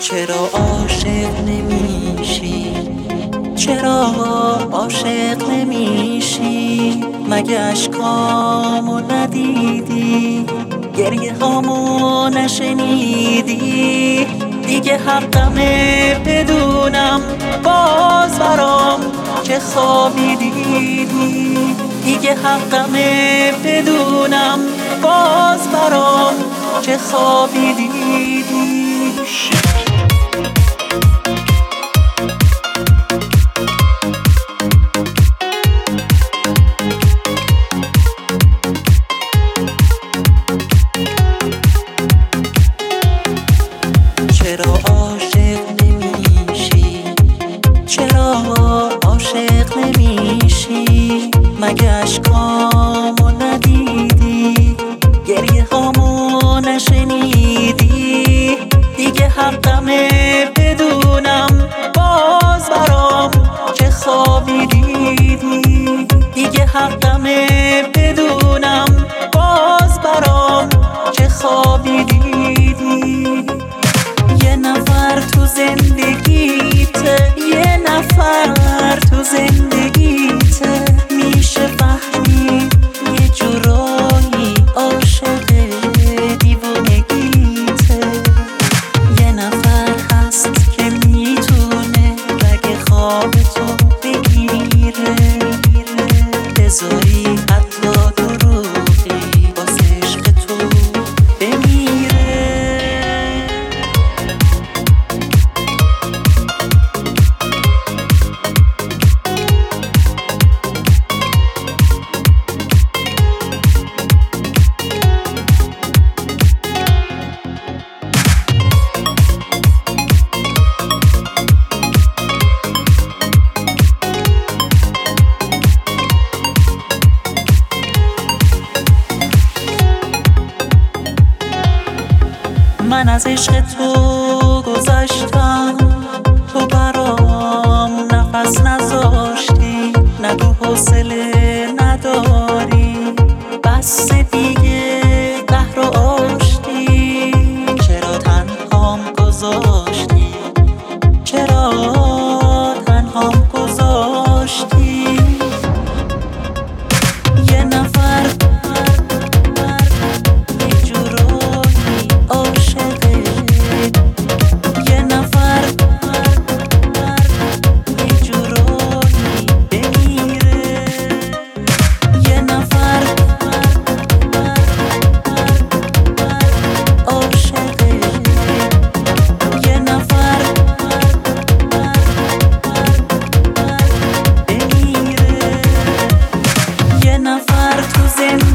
چرا عاشق نمیشی؟ چرا عاشق نمیشی؟ مگه اشکامو ندیدی؟ گریه هامو نشنیدی؟ دیگه حقمه بدونم باز برام که خوابی دیدی. دیگه حقمه بدونم باز برام که خوابی دیدی. چرا عاشق نمیشی؟ چرا عاشق نمیشی؟ مگه اشکامو ندیدی؟ گریه هامو نشنیدی؟ دیگه حقمه بدونم باز برام که خوابی دیدی. دیگه حقمه بدونم باز برام که خوابی دیدی. یه نفر تو زندگیته، یه نفر تو زندگیته، میشه فهمید یه جورایی عاشق دیوونگیته. یه نفر هست که میتونه رگ خواب تو بگیره، بذاری حتی دروغی واسه عشق تو بمیره. من از عشق تو گذشتم، تو برام نفس نذاشتی. نگو حوصله نداری، بس دیگه قهر و آشتی. چرا تنهام گذاشتی؟ چرا تنهام گذاشتی؟ یه نفر تو زندگی